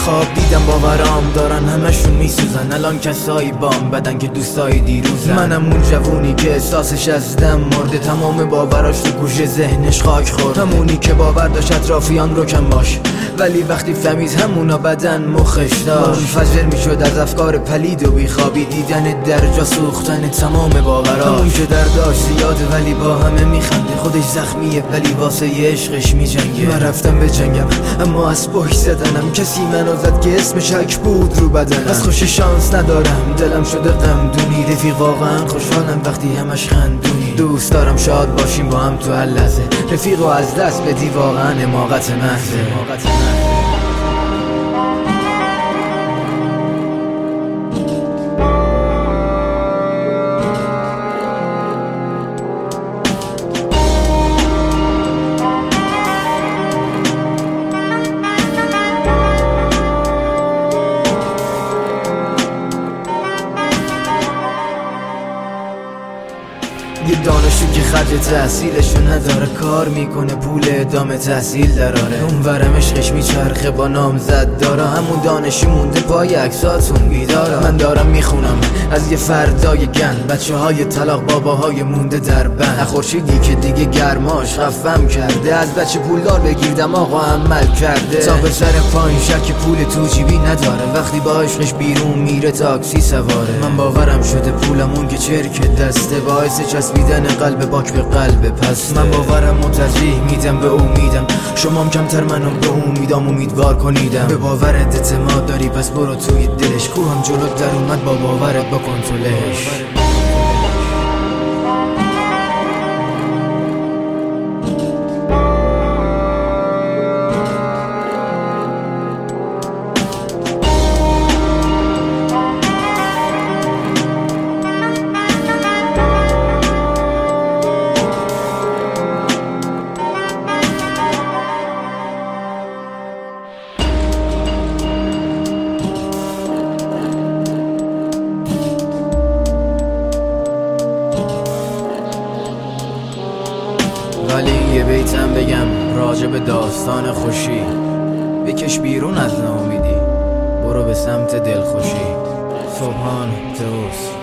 خواب دیدم باورام دارن همشون میسوزن، الان کسایی بام بدن که دوستای دیروزن. منم اون جوونی که احساسش از دم مرده، تمام باوراش تو گوشه ذهنش خاک خورد. همونی که باور داشت اطرافیان رو کم باش، ولی وقتی فهمید همونا بدن مخش داشت. منفجر میشد از افکار پلید و بیخوابی، دیدن درجا سوختن تمام باورا. همون که درداش زیاده ولی با همه میخنده، خودش زخمیه ولی واسه عشقش میجنگه. من رفتم به جنگم اما از پشت زدنم، کسی منو زد که اسم شک بود رو بدنم. از خوش شانس ندارم دلم شده غمدونی، رفیق واقعا خوشحالم وقتی همش خندونی. دوست دارم شاد باشیم با هم تو هر لحظه، رفیقو از دست بدی واقعا حماقت محضه. یه دانشجو که خرج تحصیلشو نداره، کار میکنه پول ادامه تحصیل دراره. اون ورم عشقش میچرخه با نامزد داره، همون دانشی مونده پای عکساتون بیداره. من دارم میخونم از یه فردای گن، بچه های طلاق باباهای مونده در بند. خورشیدی که دیگه گرماش خفم کرده، از بچه پولدار بگیردم آقا عمل کرده. تا به سر پایین شک پول تو جیبی نداره، وقتی با عشقش بیرون میره تاکسی سواره. من باورم شده پولمون که چرک دسته، باعث چسبیدن قلب باک به قلب پس. من باورم و ترجیح میدم به امیدم، شمام کمتر منو به امیدام امیدوار کنیدم. به باورت اعتماد داری پس برو توی دلش، کوهم جلو در اومد با باورت با کنترلش. ولی یه بیتم بگم راجع به داستان خوشی، بکش بیرون از ناامیدی، برو به سمت دلخوشی. صبحان تئوس.